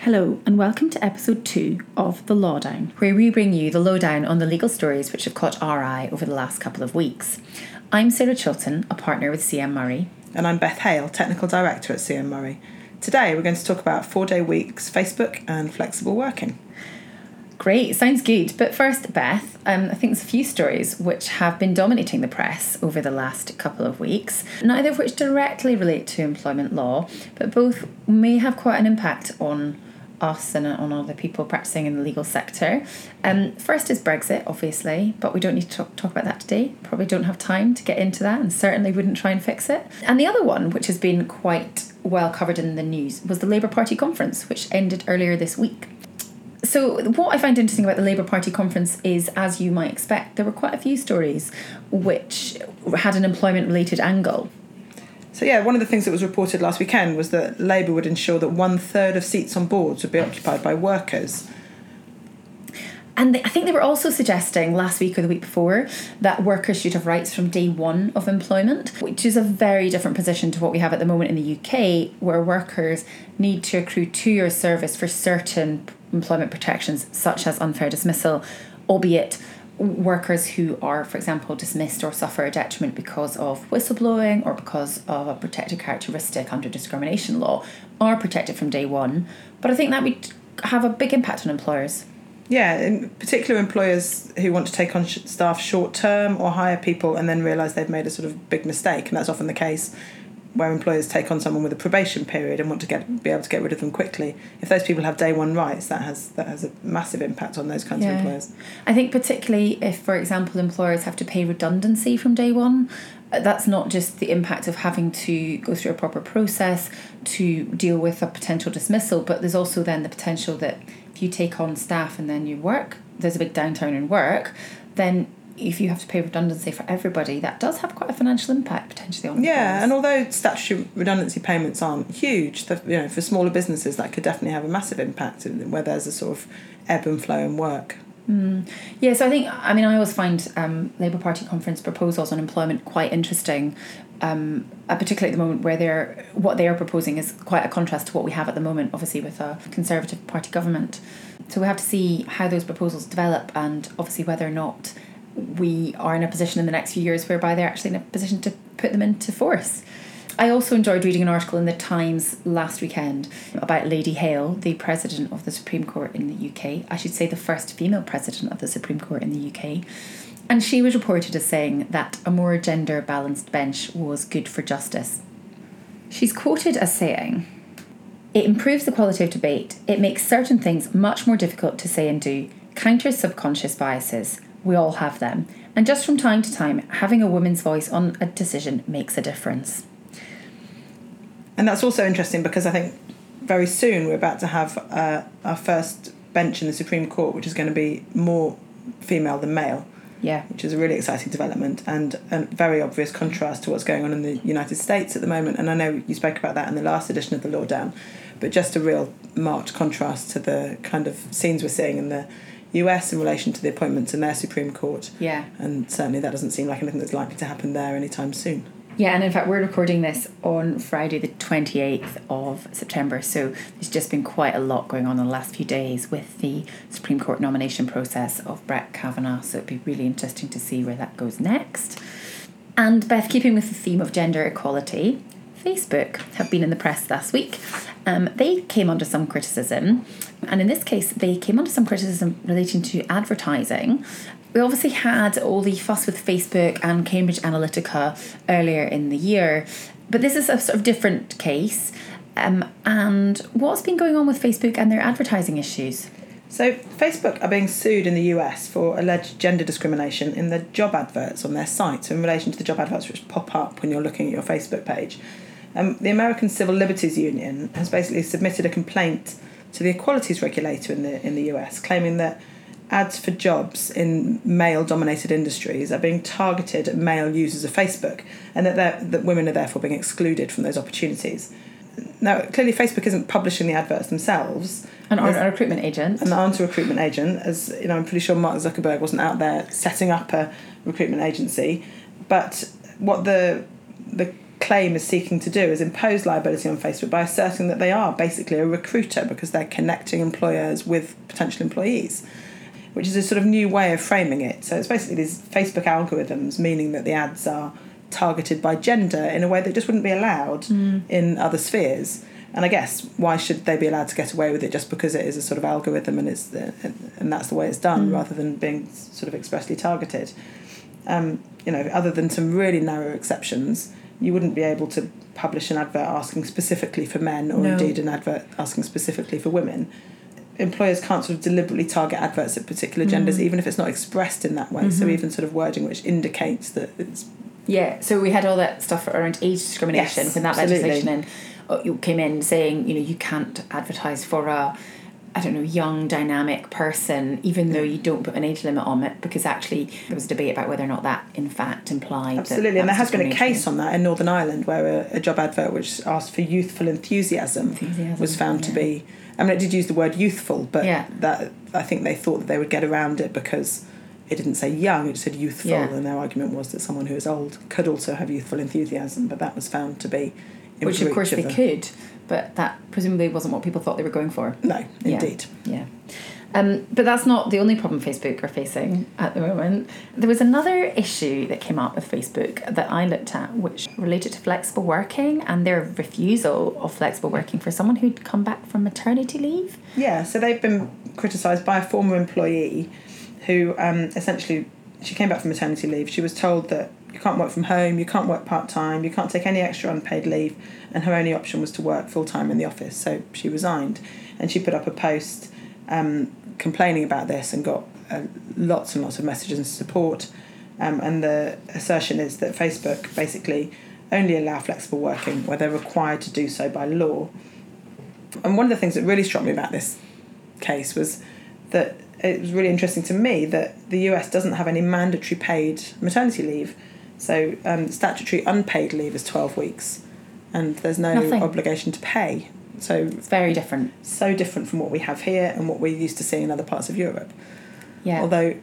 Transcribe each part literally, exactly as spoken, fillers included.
Hello and welcome to episode two of The Lowdown, where we bring you the lowdown on the legal stories which have caught our eye over the last couple of weeks. I'm Sarah Chilton, a partner with C M Murray. And I'm Beth Hale, Technical Director at C M Murray. Today we're going to talk about four-day weeks, Facebook and flexible working. Great, sounds good. But first, Beth, um, I think there's a few stories which have been dominating the press over the last couple of weeks, neither of which directly relate to employment law, but both may have quite an impact on us and on other people practicing in the legal sector. Um, first is Brexit, obviously, but we don't need to talk, talk about that today. Probably don't have time to get into that and certainly wouldn't try and fix it. And the other one, which has been quite well covered in the news, was the Labour Party conference, which ended earlier this week. So what I find interesting about the Labour Party conference is, as you might expect, there were quite a few stories which had an employment-related angle. So yeah, one of the things that was reported last weekend was that Labour would ensure that one third of seats on boards would be occupied by workers. And they, I think they were also suggesting last week or the week before that workers should have rights from day one of employment, which is a very different position to what we have at the moment in the U K, where workers need to accrue two years service for certain employment protections, such as unfair dismissal, albeit workers who are, for example, dismissed or suffer a detriment because of whistleblowing or because of a protected characteristic under discrimination law are protected from day one. But I think that would have a big impact on employers. Yeah, in particular employers who want to take on sh- staff short term or hire people and then realise they've made a sort of big mistake, and that's often the case where employers take on someone with a probation period and want to get be able to get rid of them quickly. If those people have day one rights, that has that has a massive impact on those kinds yeah. of employers. I think particularly if, for example, employers have to pay redundancy from day one, that's not just the impact of having to go through a proper process to deal with a potential dismissal, but there's also then the potential that if you take on staff and then you work, there's a big downturn in work, then if you have to pay redundancy for everybody, that does have quite a financial impact potentially on yeah employers. And although statutory redundancy payments aren't huge, the, you know, for smaller businesses that could definitely have a massive impact where there's a sort of ebb and flow in work. Mm. Yeah, so I think, I mean, I always find um, Labour Party conference proposals on employment quite interesting, um, particularly at the moment where they're what they are proposing is quite a contrast to what we have at the moment, obviously with a Conservative Party government. So we have to see how those proposals develop and obviously whether or not we are in a position in the next few years whereby they're actually in a position to put them into force. I also enjoyed reading an article in the Times last weekend about Lady Hale, the President of the Supreme Court in the U K. I should say the first female President of the Supreme Court in the U K. And she was reported as saying that a more gender-balanced bench was good for justice. She's quoted as saying, "It improves the quality of debate. It makes certain things much more difficult to say and do, counters subconscious biases. We all have them. And just from time to time, having a woman's voice on a decision makes a difference." And that's also interesting because I think very soon we're about to have uh, our first bench in the Supreme Court, which is going to be more female than male. Yeah. Which is a really exciting development and a very obvious contrast to what's going on in the United States at the moment. And I know you spoke about that in the last edition of The Lowdown, but just a real marked contrast to the kind of scenes we're seeing in the U S in relation to the appointments in their Supreme Court. Yeah. And certainly that doesn't seem like anything that's likely to happen there anytime soon. Yeah, and in fact we're recording this on Friday the twenty-eighth of September, so there's just been quite a lot going on in the last few days with the Supreme Court nomination process of Brett Kavanaugh, so it'd be really interesting to see where that goes next. And Beth, keeping with the theme of gender equality, Facebook have been in the press last week. Um, they came under some criticism, and in this case they came under some criticism relating to advertising. We obviously had all the fuss with Facebook and Cambridge Analytica earlier in the year, but this is a sort of different case. Um, and what's been going on with Facebook and their advertising issues? So Facebook are being sued in the U S for alleged gender discrimination in the job adverts on their site, so in relation to the job adverts which pop up when you're looking at your Facebook page. Um, the American Civil Liberties Union has basically submitted a complaint to the equalities regulator in the in the U S, claiming that ads for jobs in male-dominated industries are being targeted at male users of Facebook, and that that women are therefore being excluded from those opportunities. Now, clearly Facebook isn't publishing the adverts themselves. And aren't a recruitment agent. And aren't a recruitment agent, as you know, I'm pretty sure Mark Zuckerberg wasn't out there setting up a recruitment agency. But what the the claim is seeking to do is impose liability on Facebook by asserting that they are basically a recruiter because they're connecting employers with potential employees, which is a sort of new way of framing it. So it's basically these Facebook algorithms, meaning that the ads are targeted by gender in a way that just wouldn't be allowed mm. in other spheres. And I guess why should they be allowed to get away with it just because it is a sort of algorithm and it's the, and that's the way it's done mm. rather than being sort of expressly targeted. Um, you know, other than some really narrow exceptions, you wouldn't be able to publish an advert asking specifically for men or no. indeed an advert asking specifically for women. Employers can't sort of deliberately target adverts at particular genders, mm. even if it's not expressed in that way. Mm-hmm. So even sort of wording which indicates that it's... Yeah, so we had all that stuff around age discrimination yes, when that absolutely. legislation in, came in saying, you know, you can't advertise for a, I don't know, young, dynamic person, even though you don't put an age limit on it, because actually there was a debate about whether or not that, in fact, implied Absolutely, that and there has been a case on that in Northern Ireland where a, a job advert which asked for youthful enthusiasm, enthusiasm was found yeah. to be... I mean, it did use the word youthful, but yeah. that I think they thought that they would get around it because it didn't say young, it said youthful, yeah. and their argument was that someone who is old could also have youthful enthusiasm, but that was found to be... in Which, of course, of they a, could, but that presumably wasn't what people thought they were going for. No, indeed. Yeah. yeah. Um, but that's not the only problem Facebook are facing at the moment. There was another issue that came up with Facebook that I looked at, which related to flexible working and their refusal of flexible working for someone who'd come back from maternity leave. Yeah, so they've been criticised by a former employee who um, essentially, she came back from maternity leave. She was told that you can't work from home, you can't work part-time, you can't take any extra unpaid leave, and her only option was to work full-time in the office. So she resigned, and she put up a post um, complaining about this and got uh, lots and lots of messages and support. Um, and the assertion is that Facebook basically only allow flexible working where they're required to do so by law. And one of the things that really struck me about this case was that it was really interesting to me that the U S doesn't have any mandatory paid maternity leave. So um, statutory unpaid leave is twelve weeks and there's no Nothing. obligation to pay. So it's very different. So different from what we have here and what we're used to seeing in other parts of Europe. Yeah. Although,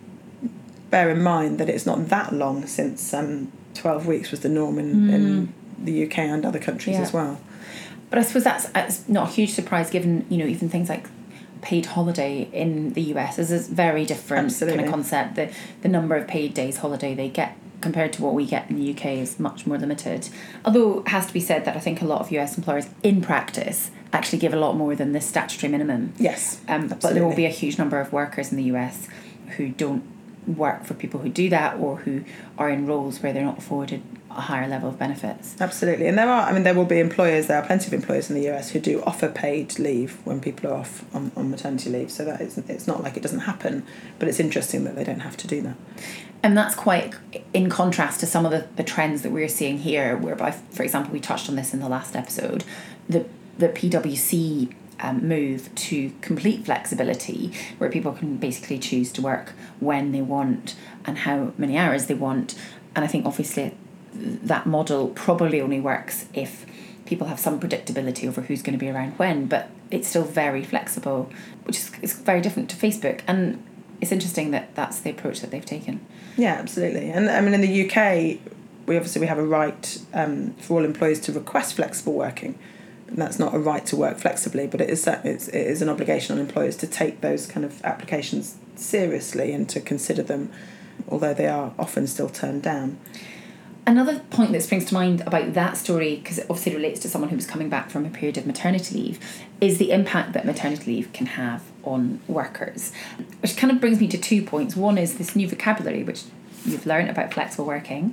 bear in mind that it's not that long since um, twelve weeks was the norm in, mm. in the U K and other countries yeah. as well. But I suppose that's, that's not a huge surprise given, you know, even things like paid holiday in the U S is a very different Absolutely. kind of concept. The, the number of paid days holiday they get compared to what we get in the U K is much more limited. Although it has to be said that I think a lot of U S employers in practice actually give a lot more than the statutory minimum. Yes, um, But there will be a huge number of workers in the U S who don't work for people who do that or who are in roles where they're not afforded a higher level of benefits. Absolutely. And there are, I mean, there will be employers, there are plenty of employers in the U S who do offer paid leave when people are off on, on maternity leave. So that is, it's not like it doesn't happen, but it's interesting that they don't have to do that. And that's quite in contrast to some of the, the trends that we're seeing here, whereby, for example, we touched on this in the last episode, the, the P W C um, move to complete flexibility, where people can basically choose to work when they want and how many hours they want. And I think, obviously, that model probably only works if people have some predictability over who's going to be around when, but it's still very flexible, which is, is very different to Facebook. And it's interesting that that's the approach that they've taken. Yeah, absolutely. And I mean, in the U K, we obviously we have a right um, for all employees to request flexible working. And that's not a right to work flexibly, but it is it's, it is an obligation on employers to take those kind of applications seriously and to consider them, although they are often still turned down. Another point that springs to mind about that story, because it obviously relates to someone who was coming back from a period of maternity leave, is the impact that maternity leave can have on workers. Which kind of brings me to two points. One is this new vocabulary, which you've learned about flexible working,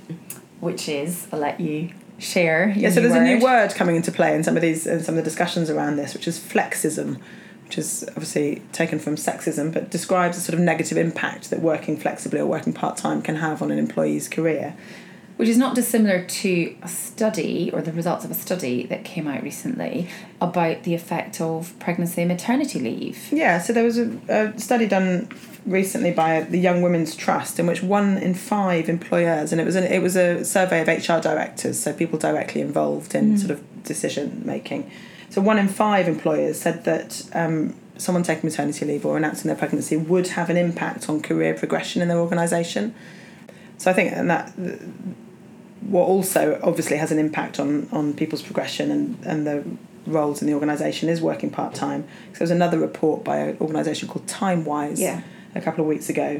which is, I'll let you share your Yeah, so new there's word. a new word coming into play in some of these in some of the discussions around this, which is flexism, which is obviously taken from sexism, but describes a sort of negative impact that working flexibly or working part-time can have on an employee's career. Which is not dissimilar to a study, or the results of a study that came out recently about the effect of pregnancy and maternity leave. Yeah, so there was a, a study done recently by the Young Women's Trust in which one in five employers, and it was an, it was a survey of H R directors, so people directly involved in mm. sort of decision making. So one in five employers said that um, someone taking maternity leave or announcing their pregnancy would have an impact on career progression in their organisation. So I think and that what also obviously has an impact on, on people's progression and, and the roles in the organisation is working part-time. So there was another report by an organisation called TimeWise Yeah. a couple of weeks ago,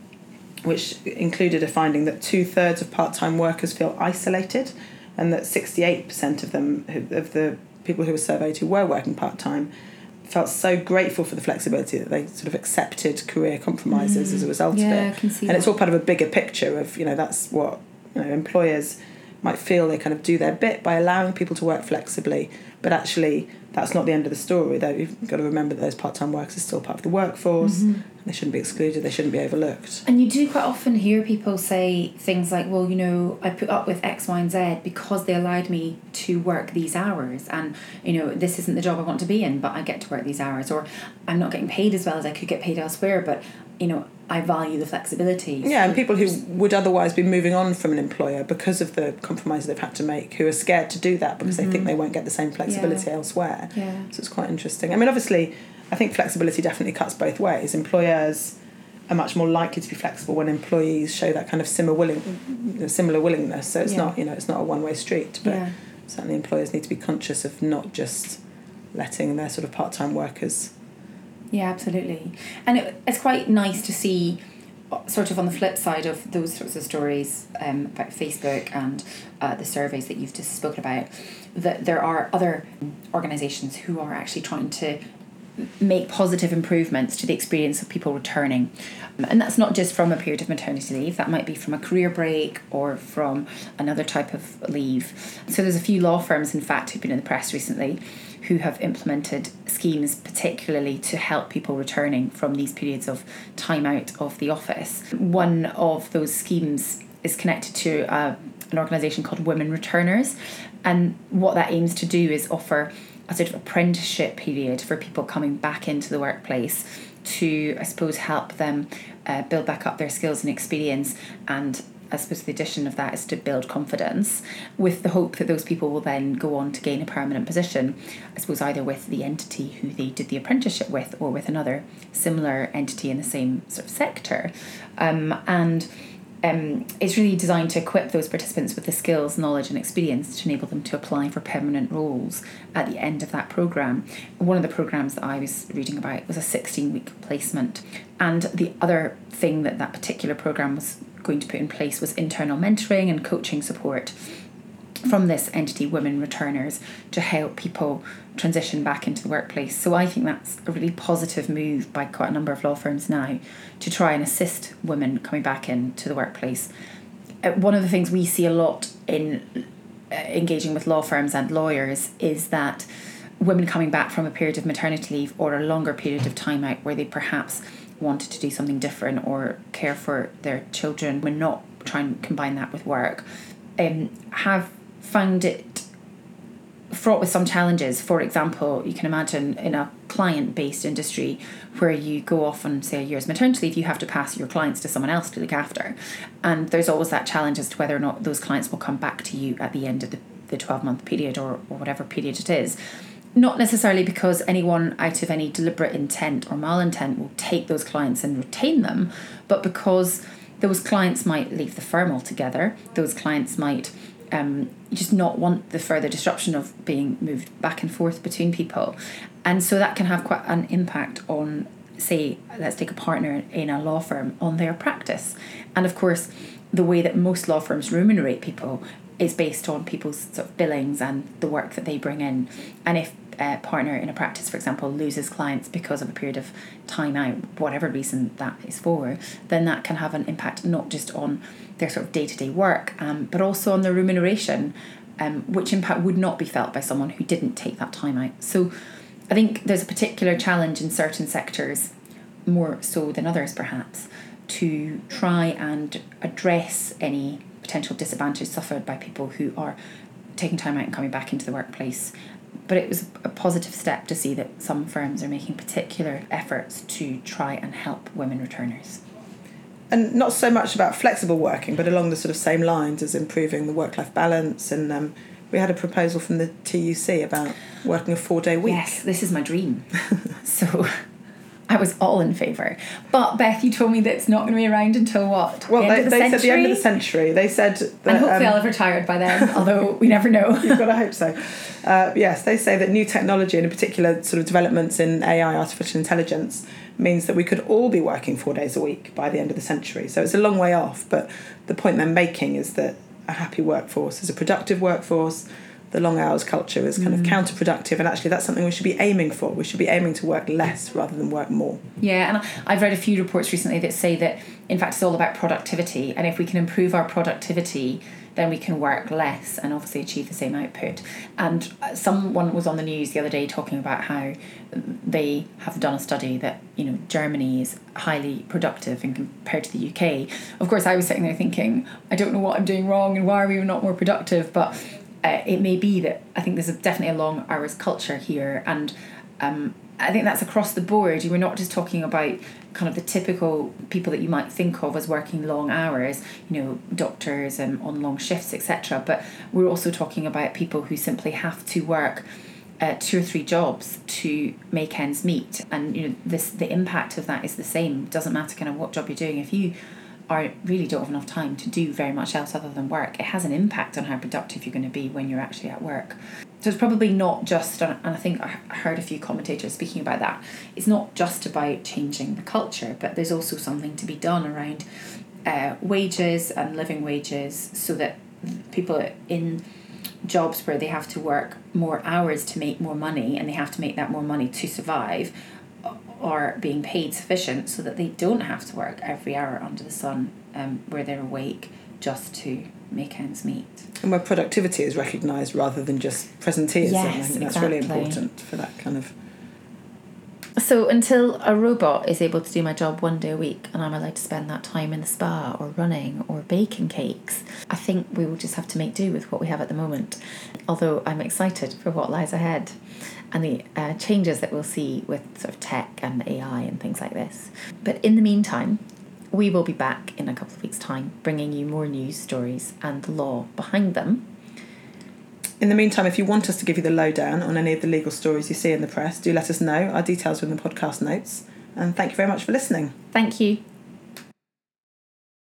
which included a finding that two-thirds of part-time workers feel isolated, and that sixty-eight percent of them, who, of the people who were surveyed who were working part-time, felt so grateful for the flexibility that they sort of accepted career compromises mm. as a result yeah, of it. I can see and that. It's all part of a bigger picture of, you know, that's what, you know, employers might feel they kind of do their bit by allowing people to work flexibly, but actually that's not the end of the story, though. You've got to remember that those part-time workers are still part of the workforce. Mm-hmm. They shouldn't be excluded, they shouldn't be overlooked. And you do quite often hear people say things like, well, you know, I put up with X, Y and Z because they allowed me to work these hours, and, you know, this isn't the job I want to be in, but I get to work these hours, or I'm not getting paid as well as I could get paid elsewhere, but, you know, I value the flexibility. Yeah, and people who would otherwise be moving on from an employer because of the compromises they've had to make, who are scared to do that because mm-hmm. they think they won't get the same flexibility yeah. elsewhere. Yeah. So it's quite interesting. I mean, obviously, I think flexibility definitely cuts both ways. Employers are much more likely to be flexible when employees show that kind of similar willing, similar willingness. So it's yeah. not, you know, it's not a one-way street. But yeah. certainly employers need to be conscious of not just letting their sort of part-time workers. Yeah, absolutely. And it, it's quite nice to see, sort of on the flip side of those sorts of stories um, about Facebook and uh, the surveys that you've just spoken about, that there are other organisations who are actually trying to make positive improvements to the experience of people returning. And that's not just from a period of maternity leave, that might be from a career break or from another type of leave. So there's a few law firms, in fact, who've been in the press recently who have implemented schemes particularly to help people returning from these periods of time out of the office. One of those schemes is connected to uh, an organisation called Women Returners, and what that aims to do is offer a sort of apprenticeship period for people coming back into the workplace to, I suppose, help them uh, build back up their skills and experience, and I suppose the addition of that is to build confidence, with the hope that those people will then go on to gain a permanent position, I suppose either with the entity who they did the apprenticeship with or with another similar entity in the same sort of sector. Um, and um, it's really designed to equip those participants with the skills, knowledge and experience to enable them to apply for permanent roles at the end of that programme. One of the programmes that I was reading about was a sixteen-week placement. And the other thing that that particular programme was going to put in place was internal mentoring and coaching support from this entity, Women Returners, to help people transition back into the workplace. So I think that's a really positive move by quite a number of law firms now to try and assist women coming back into the workplace. Uh, one of the things we see a lot in uh, engaging with law firms and lawyers is that women coming back from a period of maternity leave or a longer period of time out where they perhaps wanted to do something different or care for their children, but not try and combine that with work, um, have found it fraught with some challenges. For example, you can imagine in a client-based industry where you go off on, say, a year's maternity leave, you have to pass your clients to someone else to look after. And there's always that challenge as to whether or not those clients will come back to you at the end of the, the twelve-month period or, or whatever period it is. Not necessarily because anyone out of any deliberate intent or malintent will take those clients and retain them, but because those clients might leave the firm altogether. Those clients might um, just not want the further disruption of being moved back and forth between people. And so that can have quite an impact on, say, let's take a partner in a law firm, on their practice. And of course, the way that most law firms remunerate people is based on people's sort of billings and the work that they bring in. And if a partner in a practice, for example, loses clients because of a period of time out, whatever reason that is for, then that can have an impact not just on their sort of day-to-day work, um, but also on their remuneration, um, which impact would not be felt by someone who didn't take that time out. So I think there's a particular challenge in certain sectors, more so than others perhaps, to try and address any potential disadvantage suffered by people who are taking time out and coming back into the workplace. But it was a positive step to see that some firms are making particular efforts to try and help women returners. And not so much about flexible working, but along the sort of same lines as improving the work-life balance. And um, we had a proposal from the T U C about working a four-day week. Yes, this is my dream. So I was all in favour. But Beth, you told me that it's not going to be around until what? Well, the they, end of the they century? said the end of the century. They said that, and hopefully um, I'll have retired by then, although we never know. You've got to hope so. Uh, yes, they say that new technology, and in particular sort of developments in A I, artificial intelligence, means that we could all be working four days a week by the end of the century. So it's a long way off, but the point they're making is that a happy workforce is a productive workforce. The long hours culture is kind mm. of counterproductive, and actually that's something we should be aiming for. We should be aiming to work less rather than work more. Yeah, and I've read a few reports recently that say that in fact it's all about productivity, and if we can improve our productivity, then we can work less and obviously achieve the same output. And someone was on the news the other day talking about how they have done a study that, you know, Germany is highly productive in compared to the U K. Of course, I was sitting there thinking, I don't know what I'm doing wrong and why are we not more productive? But uh, it may be that I think there's a, definitely a long hours culture here, and um, I think that's across the board. We're not just talking about kind of the typical people that you might think of as working long hours, you know, doctors and on long shifts, et cetera. But we're also talking about people who simply have to work uh, two or three jobs to make ends meet. And, you know, this the impact of that is the same. It doesn't matter kind of what job you're doing. If you are really don't have enough time to do very much else other than work, it has an impact on how productive you're going to be when you're actually at work. So it's probably not just, and I think I heard a few commentators speaking about that, it's not just about changing the culture, but there's also something to be done around uh, wages and living wages, so that people in jobs where they have to work more hours to make more money, and they have to make that more money to survive, are being paid sufficient so that they don't have to work every hour under the sun um, where they're awake just to make ends meet. And where productivity is recognised rather than just presenteeism. Yes, I think that's exactly. really important for that kind of... So until a robot is able to do my job one day a week and I'm allowed to spend that time in the spa or running or baking cakes, I think we will just have to make do with what we have at the moment. Although I'm excited for what lies ahead and the uh, changes that we'll see with sort of tech and A I and things like this. But in the meantime, we will be back in a couple of weeks' time bringing you more news stories and the law behind them. In the meantime, if you want us to give you the lowdown on any of the legal stories you see in the press, do let us know. Our details are in the podcast notes. And thank you very much for listening. Thank you.